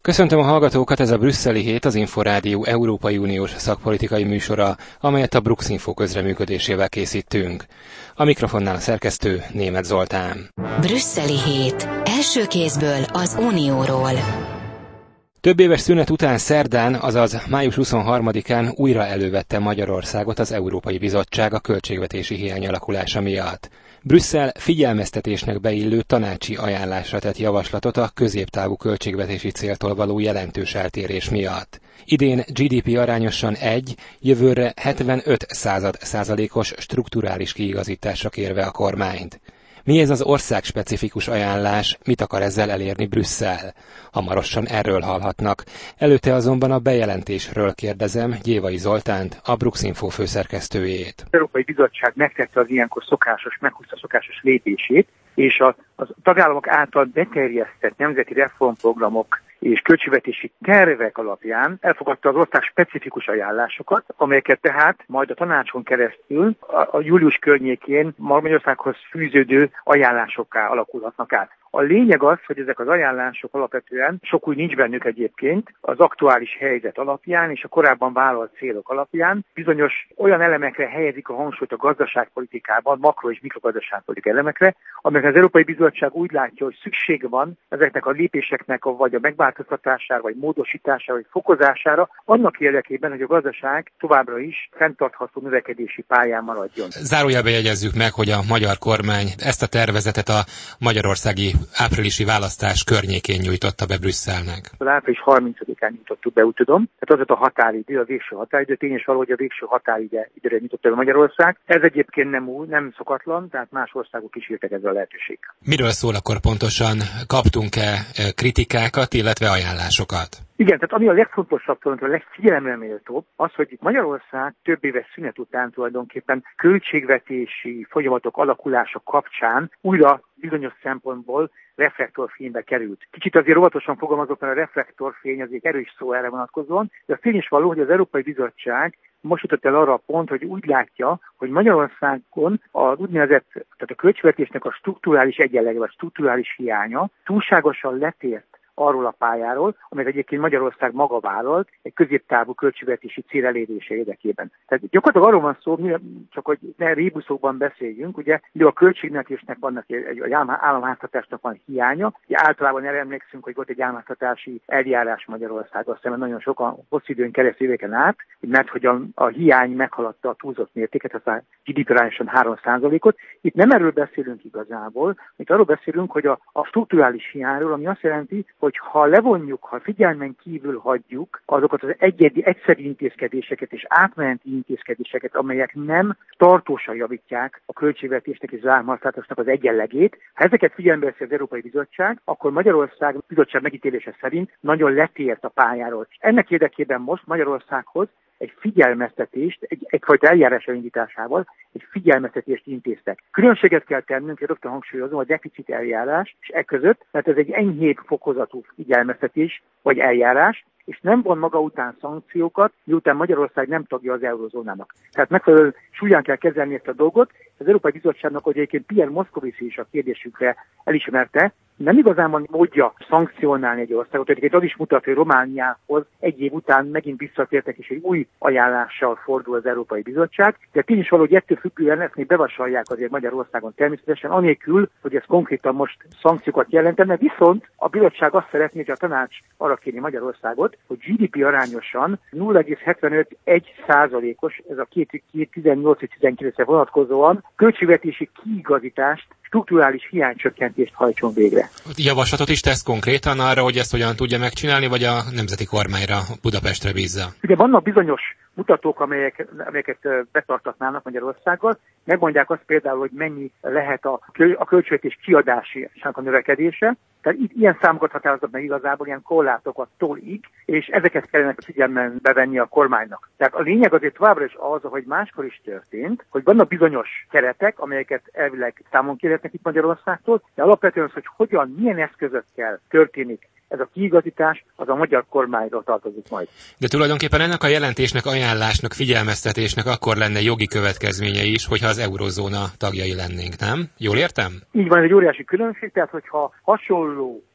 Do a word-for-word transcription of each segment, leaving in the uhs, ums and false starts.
Köszöntöm a hallgatókat, ez a Brüsszeli Hét, az Inforádió Európai Uniós szakpolitikai műsora, amelyet a Bruxinfo közreműködésével készítünk. A mikrofonnál a szerkesztő Németh Zoltán. Brüsszeli Hét. Első kézből az Unióról. Több éves szünet után szerdán, azaz május huszonharmadikán újra elővette Magyarországot az Európai Bizottság a költségvetési hiány alakulása miatt. Brüsszel figyelmeztetésnek beillő tanácsi ajánlásra tett javaslatot a középtávú költségvetési céltól való jelentős eltérés miatt. Idén gé dé pé arányosan egy, jövőre hetvenöt század százalékos strukturális kiigazításra kérve a kormányt. Mi ez az országspecifikus ajánlás, mit akar ezzel elérni Brüsszel? Hamarosan erről hallhatnak. Előtte azonban a bejelentésről kérdezem Gyévai Zoltánt, a Bruxinfo főszerkesztőjét. Az Európai Bizottság megtette az ilyenkor szokásos, meghúzta szokásos lépését, és a, a tagállamok által beterjesztett nemzeti reformprogramok és költségvetési tervek alapján elfogadta az ország specifikus ajánlásokat, amelyeket tehát majd a tanácson keresztül a, a július környékén Magyarországhoz fűződő ajánlásokká alakulhatnak át. A lényeg az, hogy ezek az ajánlások alapvetően, sok új nincs bennük egyébként, az aktuális helyzet alapján és a korábban vállalt célok alapján bizonyos olyan elemekre helyezik a hangsúlyt a gazdaságpolitikában, makro- és mikrogazdaságpolitikai elemekre, amelyek az Európai Bizottság úgy látja, hogy szükség van ezeknek a lépéseknek a, vagy a megváltoztatására, vagy módosítására, vagy fokozására, annak érdekében, hogy a gazdaság továbbra is fenntartható növekedési pályán maradjon. Zárójelbe jegyezzük meg, hogy a magyar kormány ezt a tervezetet a magyarországi áprilisi választás környékén nyújtotta be Brüsszelnek. Az április harmincadikán nyújtottuk be, úgy tudom. Tehát az a határidő, a végső határidő, tény és való, hogy a végső határidőre nyújtotta be Magyarország. Ez egyébként nem új, nem szokatlan, tehát más országok is írtak ezzel a lehetőséggel. Miről szól akkor pontosan? Kaptunk-e kritikákat, illetve ajánlásokat? Igen, tehát ami a legfontosabb, a legfigyelemre méltóbb, az, hogy Magyarország több éves szünet után tulajdonképpen költségvetési folyamatok alakulása kapcsán újra bizonyos szempontból reflektorfénybe került. Kicsit azért óvatosan fogalmazok, mert a reflektorfény azért erős szó erre vonatkozóan, de a tény is való, hogy az Európai Bizottság most jutott el arra a pont, hogy úgy látja, hogy Magyarországon az úgynevezett, tehát a költségvetésnek a strukturális egyenlege, vagy strukturális hiánya túlságosan letért arról a pályáról, amelyet egyébként Magyarország maga vállalt egy középtávú költségvetési cél elérése érdekében. Tehát gyakorlatilag arról van szó, csak hogy ne rébuszokban beszéljünk, ugye, ugye a költségvetésnek vannak, egy államháztartásnak van hiánya, ugye általában erre emlékszünk, hogy volt egy államháztartási eljárás Magyarországon szemben nagyon sokan hosszú időn keresztül éveken át, mert hogy a, a hiány meghaladta a túlzott mértéket, aztán gé dé pé arányosan három százalékot. Itt nem erről beszélünk igazából, itt arról beszélünk, hogy a, a strukturális hiányról, ami azt jelenti, hogy ha levonjuk, ha figyelmen kívül hagyjuk azokat az egyedi, egyszeri intézkedéseket és átmeneti intézkedéseket, amelyek nem tartósan javítják a költségvetésnek és az államháztartásnak az egyenlegét, ha ezeket figyelembe veszi az Európai Bizottság, akkor Magyarország bizottság megítélése szerint nagyon letért a pályáról. Ennek érdekében most Magyarországhoz egy figyelmeztetést, egy, egyfajta eljárás elindításával egy figyelmeztetést intéztek. Különbséget kell tennünk, én rögtön hangsúlyozom, a deficit eljárás és e között, mert ez egy enyhébb fokozatú figyelmeztetés vagy eljárás, és nem von maga után szankciókat, miután Magyarország nem tagja az eurozónának. Tehát megfelelő súlyán kell kezelni ezt a dolgot. Az Európai Bizottságnak, hogy egyébként Pierre Moscovici is a kérdésükre elismerte, nem igazán van módja szankcionálni egy országot. Egyébként az is mutat, hogy Romániához egy év után megint visszatértek, és egy új ajánlással fordul az Európai Bizottság. De tény is valahogy ettől függően ezt még bevasalják azért Magyarországon természetesen, anélkül, hogy ez konkrétan most szankciókat jelentene. Viszont a bizottság azt szeretné, hogy a tanács arra kérni Magyarországot, hogy gé dé pé arányosan nulla egész hetvenöt százalékos, ez a kétezer-tizennyolc-tizenkilencre vonatkozóan költségvetési kiigazítást, strukturális hiánycsökkentést hajtson végre. Javaslatot is tesz konkrétan arra, hogy ezt hogyan tudja megcsinálni, vagy a nemzeti kormányra, Budapestre bízza? Ugye vannak bizonyos mutatók, amelyek, amelyeket betartatnának Magyarországgal. Megmondják azt például, hogy mennyi lehet a, a költségvetés kiadásának a növekedése. Tehát itt ilyen számokat határoznak meg igazából, ilyen korlátokat tólig, és ezeket kellene figyelmen bevenni a kormánynak. Tehát a lényeg azért továbbra is az, ahogy máskor is történt, hogy vannak bizonyos keretek, amelyeket elvileg számon kérhetnek itt Magyarországtól, de alapvetően az, hogy hogyan, milyen eszközökkel történik ez a kiigazítás, az a magyar kormányra tartozik majd. De tulajdonképpen ennek a jelentésnek, ajánlásnak, figyelmeztetésnek akkor lenne jogi következménye is, hogyha az eurozóna tagjai lennénk, nem? Jól értem? Így van, ez egy óriási különbség, tehát hogyha hasonló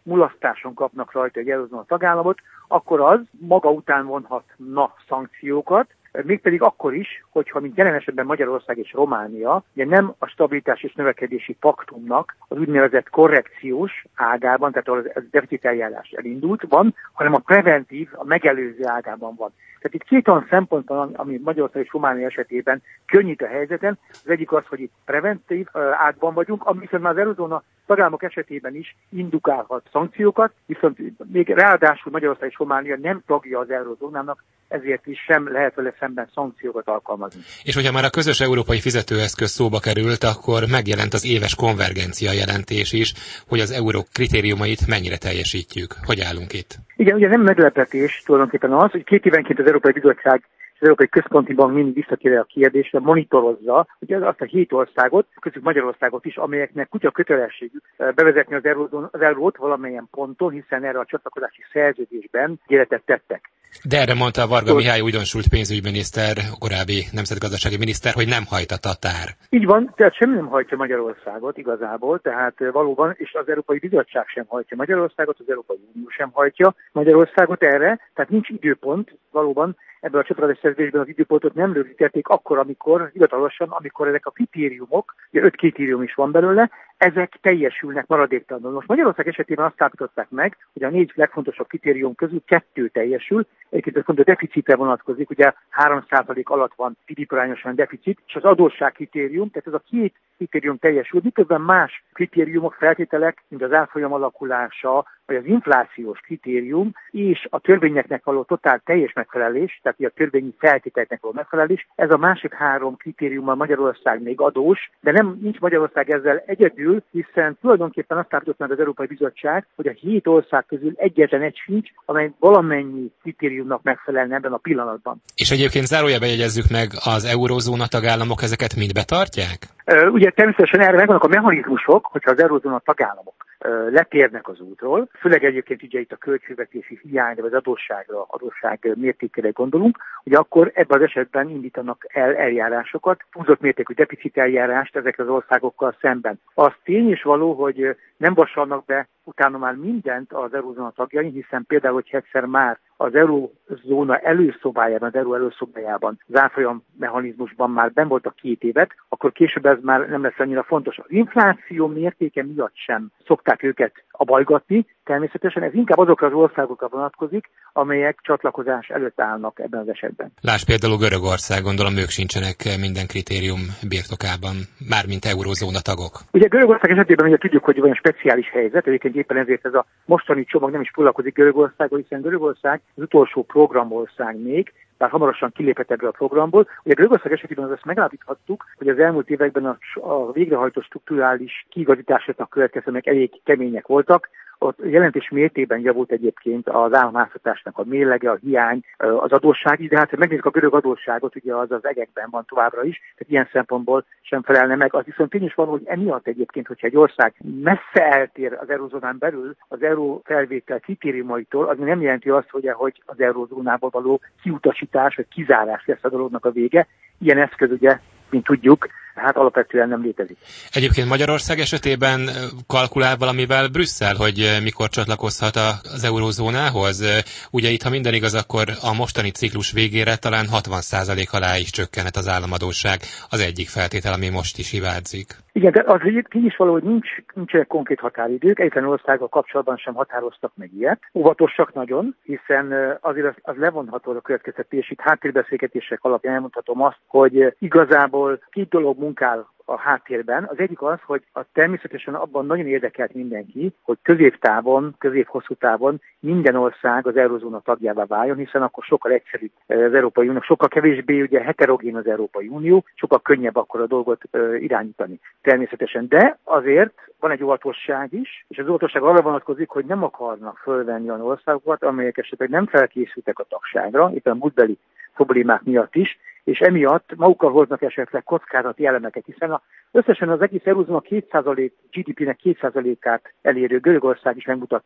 mulasztáson kapnak rajta egy eurozóna tagállamot, akkor az maga után vonhatna szankciókat, mégpedig akkor is, hogyha, mint jelen esetben Magyarország és Románia, ugye nem a stabilitás és növekedési paktumnak az úgynevezett korrekciós ágában, tehát ahol a deficit eljárás elindult van, hanem a preventív, a megelőző ágában van. Tehát itt két olyan szempont van, ami Magyarország és Románia esetében könnyít a helyzeten. Az egyik az, hogy itt preventív ágban vagyunk, ami viszont már az eurozóna tagállamok esetében is indukálhat szankciókat, viszont még ráadásul Magyarország és Románia nem tagja az eurozónának, ezért is sem lehet vele szemben szankciókat alkalmazni. És hogyha már a közös európai fizetőeszköz szóba került, akkor megjelent az éves konvergencia jelentés is, hogy az euró kritériumait mennyire teljesítjük. Hogy állunk itt? Igen, ugye nem meglepetés tulajdonképpen az, hogy két évenként az Európai Bizottság az Európai Központi Bank mindig visszatér a kérdésre, monitorozza ugye azt a hét országot, köztük Magyarországot is, amelyeknek kutya kötelességük bevezetni az, euró, az eurót valamilyen ponton, hiszen erre a csatlakozási szerződésben ígéretet tettek. De erre mondta Varga Mihály újdonsult pénzügyminiszter, korábbi nemzetgazdasági miniszter, hogy nem hajt a tatár. Így van, tehát semmi nem hajtja Magyarországot igazából, tehát valóban, és az Európai Bizottság sem hajtja Magyarországot, az Európai Unió sem hajtja Magyarországot erre, tehát nincs időpont valóban. Ebből a csatlakozási szerződésben az időpontot nem rögzítették akkor, amikor, hivatalosan, amikor ezek a kritériumok, ugye öt kritérium is van belőle, ezek teljesülnek maradéktalanul. Most Magyarország esetében azt állapították meg, hogy a négy legfontosabb kritérium közül kettő teljesül, egyébként ez pont a deficitre vonatkozik, ugye három százalék alatt van gé dé pé-arányosan deficit, és az adósság kritérium, tehát ez a két kritérium teljesül, miközben más kritériumok, feltételek, mint az árfolyam alakulása, vagy az inflációs kritérium, és a törvényeknek való totál teljes megfelelés, tehát a törvényi feltételeknek való megfelelés, ez a másik három kritériummal Magyarország még adós, de nem nincs Magyarország ezzel egyedül, hiszen tulajdonképpen azt állított meg az Európai Bizottság, hogy a hét ország közül egyetlen egy sincs, amely valamennyi kritériumnak megfelelne ebben a pillanatban. És egyébként zárójelben jegyezzük meg, az eurózóna tagállamok ezeket mind betartják? Ugye természetesen erre megvannak a mechanizmusok, hogyha az eurózóna tagállamok letérnek az útról, főleg egyébként ugye itt a költségvetési hiányra, vagy az adósságra, adósság mértékére gondolunk, hogy akkor ebben az esetben indítanak el eljárásokat, túlzott mértékű deficit eljárást ezekkel az országokkal szemben. Az tény és való, hogy nem vasalnak be utána már mindent az eurózóna tagjai, hiszen például, hogyha egyszer már az eurózóna előszobájában, az euró előszobájában, az árfolyam mechanizmusban már benn volt a két évet, akkor később ez már nem lesz annyira fontos. Az infláció mértéke miatt sem szokták őket abajgatni, természetesen ez inkább azokra az országokra vonatkozik, amelyek csatlakozás előtt állnak ebben az esetben. Lásd például Görögország, gondolom ők sincsenek minden kritérium birtokában, mármint eurózóna tagok. Ugye Görögország esetében ugye tudjuk, hogy van egy speciális helyzet, egyébként éppen ezért ez a mostani csomag nem is foglalkozik Görögországgal, hiszen Görögország az utolsó programország még, bár hamarosan kilépett ebből a programból. Ugye Görögország esetében azt megállapíthattuk, hogy az elmúlt években a, a végrehajtott strukturális kiigazításoknak következőnek elég kemények voltak. Ott jelentős mértékben javult egyébként az államháztartásnak a mérlege, a hiány, az adósság is, de hát ha megnézzük a görög adósságot, ugye az az egekben van továbbra is, tehát ilyen szempontból sem felelne meg. Az viszont tény is van, hogy emiatt egyébként, hogyha egy ország messze eltér az eurózónán belül az euró felvétel kritériumaitól, az nem jelenti azt, hogy, hogy az eurózónából való kiutasítás vagy kizárás lesz a dolognak a vége. Ilyen eszköz ugye, mint tudjuk, hát alapvetően nem létezik. Egyébként Magyarország esetében kalkulál valamivel Brüsszel, hogy mikor csatlakozhat az eurózónához? Ugye itt, ha minden igaz, akkor a mostani ciklus végére talán hatvan százalék alá is csökkenhet az államadósság. Az egyik feltétel, ami most is hibázik. Igen, de az így is való, hogy nincs, nincsenek konkrét határidők, egyetlen országgal kapcsolatban sem határoztak meg ilyet. Óvatosak nagyon, hiszen azért az, az levonható a következtetés, itt háttérbeszélgetések alapján elmondhatom azt, hogy igazából két dolog munkál a háttérben. Az egyik az, hogy a természetesen abban nagyon érdekelt mindenki, hogy középtávon, közép-hosszú távon minden ország az eurozóna tagjává váljon, hiszen akkor sokkal egyszerűbb az Európai Unió, sokkal kevésbé ugye heterogén az Európai Unió, sokkal könnyebb akkor a dolgot uh, irányítani. Természetesen, de azért van egy óvatosság is, és az óvatosság arra vonatkozik, hogy nem akarnak fölvenni olyan országokat, amelyek esetleg nem felkészültek a tagságra, éppen a múltbeli problémák miatt is, és emiatt magukkal hoznak esetleg kockázati elemeket, hiszen a, összesen az egész eurózóna két százalék gé dé pé-nek két százalékát elérő Görögország is megmutatta,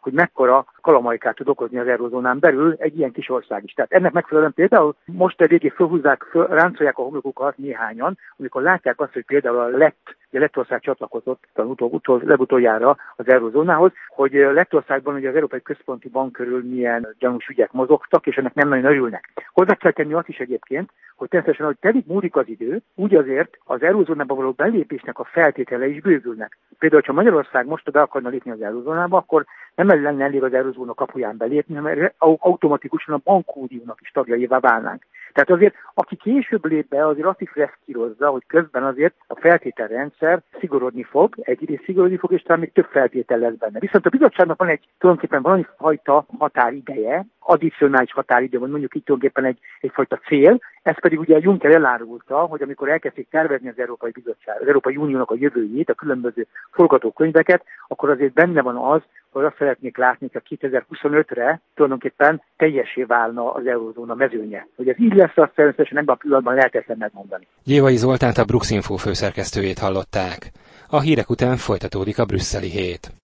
hogy mekkora kalamajkát tud okozni az eurozónán belül egy ilyen kis ország is. Tehát ennek megfelelően például most eléggé fölhúzzák, föl, ráncolják a homlokukat néhányan, amikor látják azt, hogy például a lett, ugye Lettország csatlakozott utol, utol, legutoljára az eurozónához, hogy Lettországban ugye az Európai Központi Bank körül milyen gyanús ügyek mozogtak, és ennek nem nagyon örülnek. Hozzá kell tenni azt is egyébként, hogy természetesen, hogy telik múlik az idő, úgy azért az eurozónába való belépésnek a feltétele is bővülnek. Például, ha Magyarország most be akarna lépni az eurozónába, akkor nem lenne elég az eurozóna kapuján belépni, mert automatikusan a bankuniónak is tagjaivá válnánk. Tehát azért, aki később lép be, azért azt is reszkírozza, hogy közben azért a feltételrendszer szigorodni fog, egyrészt szigorodni fog, és talán még több feltétel lesz benne. Viszont a bizottságnak van egy tulajdonképpen valami fajta határideje, addicionális határidő, vagy mondjuk itt tulajdonképpen egy, egyfajta cél, ez pedig ugye a Juncker elárulta, hogy amikor elkezdték tervezni az Európai Bizottság, az Európai Uniónak a jövőjét, a különböző forgatókönyveket, akkor azért benne van az, hogy azt szeretnék látni, hogy a kétezer-huszonötre tulajdonképpen teljesé válna az eurozóna mezőnye. Hogy ez így lesz, azt természetesen ebben a pillanatban lehetetlen megmondani. Gyévai Zoltánt, a Brux Info főszerkesztőjét hallották. A hírek után folytatódik a brüsszeli hét.